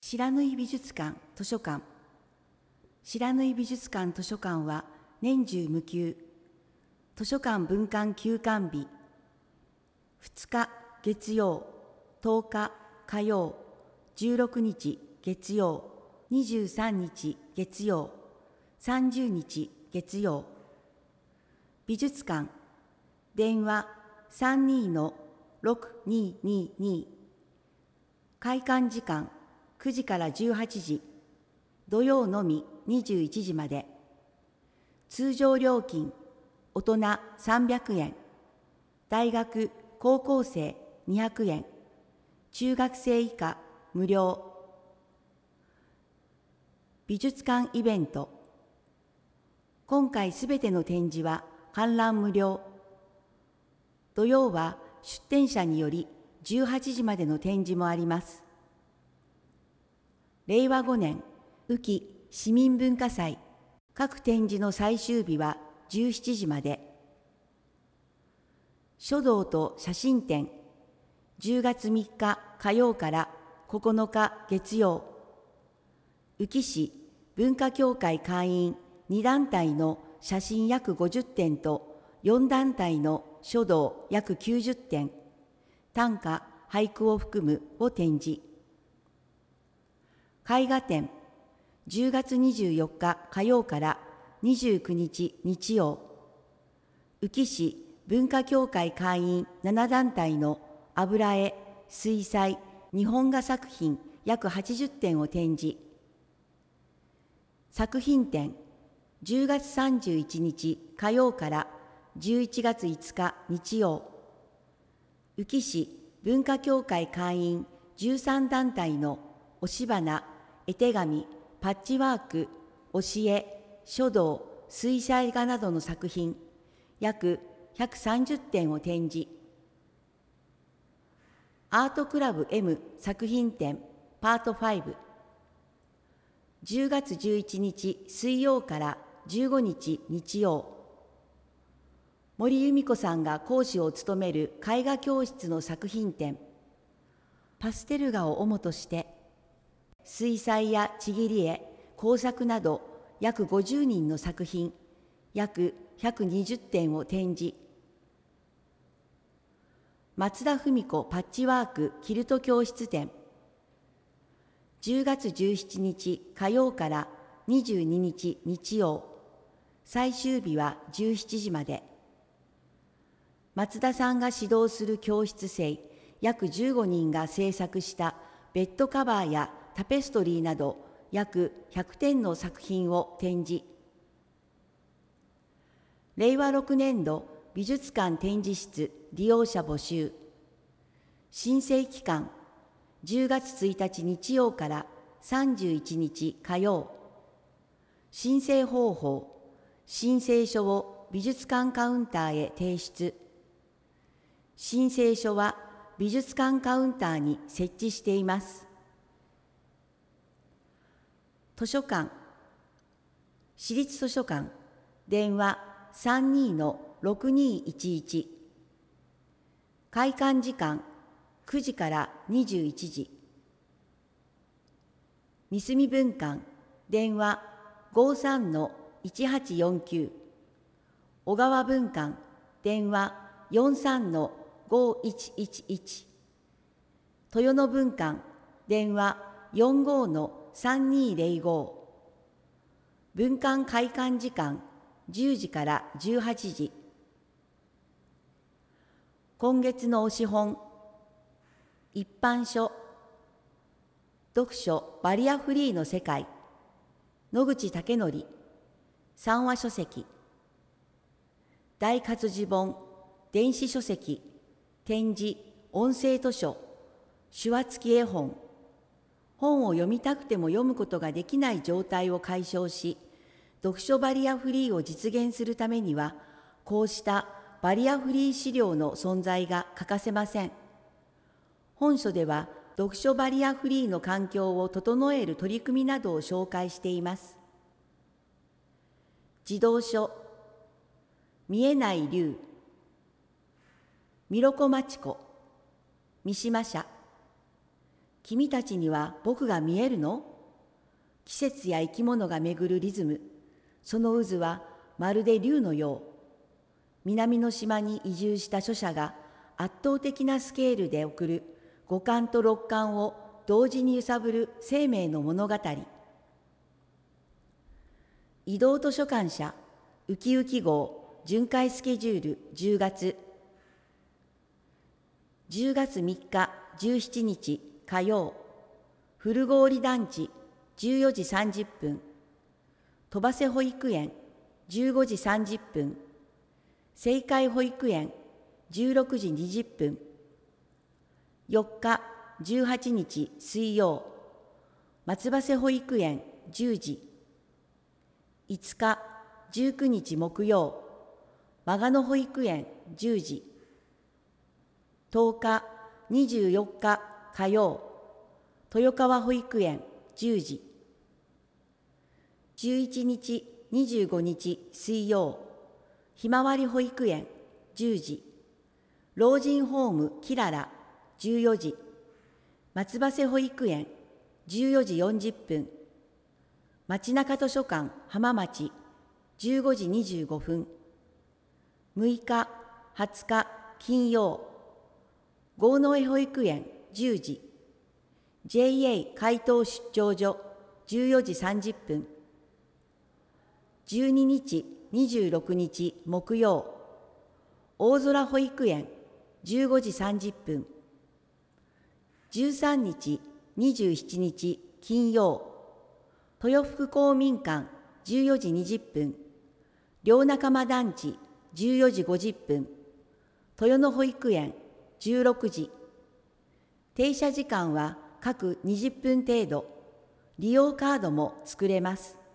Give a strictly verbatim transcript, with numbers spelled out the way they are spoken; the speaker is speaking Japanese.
白縫美術館図書館。白縫美術館図書館は年中無休。図書館分館休館日。ふつか月曜、とおか火曜、じゅうろくにち月曜、にじゅうさんにち月曜、さんじゅうにち月曜。美術館、電話 さんにーのろくにーにーにー。開館時間くじからじゅうはちじ、土曜のみにじゅういちじまで。通常料金、大人さんびゃくえん、大学・高校生にひゃくえん、中学生以下無料。美術館イベント。今回すべての展示は観覧無料。土曜は出展者によりじゅうはちじまでの展示もあります。れいわごねん、宇城市民文化祭。各展示の最終日はじゅうしちじまで。書道と写真展。じゅうがつみっか火曜からここのか月曜。宇城市文化協会会員にだんたいの写真約ごじゅってんとよんだんたいの書道約きゅうじゅってん、短歌・俳句を含むを展示。絵画展。じゅうがつにじゅうよっか火曜からにじゅうくにち日曜。宇城市文化協会会員ななだんたいの油絵、水彩、日本画作品約はちじゅってんを展示。作品展。じゅうがつさんじゅういちにち火曜からじゅういちがついつか日曜。宇城市文化協会会員じゅうさんだんたいの押し花、絵手紙、パッチワーク、教え、書道、水彩画などの作品約ひゃくさんじゅってんを展示。アートクラブ エム 作品展パートご。じゅうがつじゅういちにち水曜からじゅうごにち日曜。森由美子さんが講師を務める絵画教室の作品展。パステル画を主として水彩やちぎり絵、工作など約ごじゅうにんの作品約ひゃくにじゅってんを展示。松田文子パッチワークキルト教室展。じゅうがつじゅうしちにち火曜からにじゅうににち日曜。最終日はじゅうしちじまで。松田さんが指導する教室生約じゅうごにんが制作したベッドカバーやタペストリーなど約ひゃくてんの作品を展示。れいわろくねんど美術館展示室利用者募集。申請期間じゅうがつついたち日曜からさんじゅういちにち火曜。申請方法、申請書を美術館カウンターへ提出。申請書は美術館カウンターに設置しています。図書館。市立図書館。電話 さんにーのろくにーいちいち。開館時間くじからにじゅういちじ。三隅分館。電話 ごーさんのいちはちよんきゅう。小川分館。電話 よんさんのごーいちいちいち。豊野分館。電話 よんごーのさんにーぜろご。分館開館時間じゅうじからじゅうはちじ。今月の推し本。一般書。読書バリアフリーの世界。野口武則。三話書籍。大活字本。電子書籍。点字、音声図書。手話付き絵本。本を読みたくても読むことができない状態を解消し、読書バリアフリーを実現するためには、こうしたバリアフリー資料の存在が欠かせません。本書では、読書バリアフリーの環境を整える取り組みなどを紹介しています。児童書。見えない竜。ミロコマチコ。三島社。 君たちには僕が見えるの？季節や生き物が巡るリズム、その渦はまるで竜のよう。南の島に移住した書者が圧倒的なスケールで送る五感と六感を同時に揺さぶる生命の物語。移動図書館社ウキウキ号巡回スケジュールじゅうがつじゅうがつみっかじゅうしちにち火曜、古郡団地じゅうよじさんじゅっぷん、戸羽瀬保育園じゅうごじさんじゅっぷん、正解保育園じゅうろくじにじゅっぷん、よっかじゅうはちにち水曜、松葉瀬保育園じゅうじ、いつかじゅうくにち木曜、孫野保育園じゅうじ、とおかにじゅうよっか火曜、豊川保育園じゅうじ、じゅういちにちにじゅうごにち水曜、ひまわり保育園じゅうじ、老人ホームきららじゅうよじ、松葉瀬保育園じゅうよじよんじゅっぷん、町中図書館浜町じゅうごじにじゅうごふん、むいかはつか金曜、郷野江保育園じゅうじ、ジェイエー 回答出張所じゅうよじさんじゅっぷん、じゅうににちにじゅうろくにち木曜、大空保育園じゅうごじさんじゅっぷん、じゅうさんにちにじゅうしちにち金曜、豊福公民館じゅうよじにじゅっぷん、両仲間団地じゅうよじごじゅっぷん、豊野保育園じゅうろくじ、停車時間は各にじゅっぷん程度、利用カードも作れます。